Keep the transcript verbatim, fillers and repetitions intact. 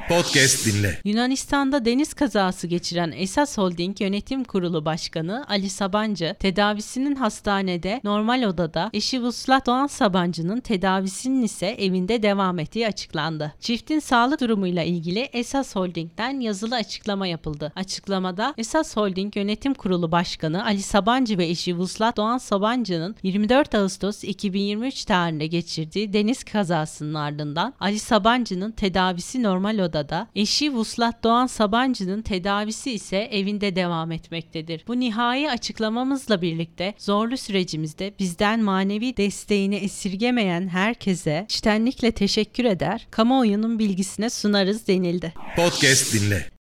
Podcast dinle. Yunanistan'da deniz kazası geçiren Esas Holding Yönetim Kurulu Başkanı Ali Sabancı, tedavisinin hastanede normal odada, eşi Vuslat Doğan Sabancı'nın tedavisinin ise evinde devam ettiği açıklandı. Çiftin sağlık durumuyla ilgili Esas Holding'den yazılı açıklama yapıldı. Açıklamada Esas Holding Yönetim Kurulu Başkanı Ali Sabancı ve eşi Vuslat Doğan Sabancı'nın yirmi dört Ağustos iki bin yirmi üç tarihinde geçirdiği deniz kazasının ardından Ali Sabancı'nın tedavisi normal odada, eşi Vuslat Doğan Sabancı'nın tedavisi ise evinde devam etmektedir. Bu nihai açıklamamızla birlikte zorlu sürecimizde bizden manevi desteğini esirgemeyen herkese içtenlikle teşekkür eder, kamuoyunun bilgisine sunarız denildi. Podcast dinle.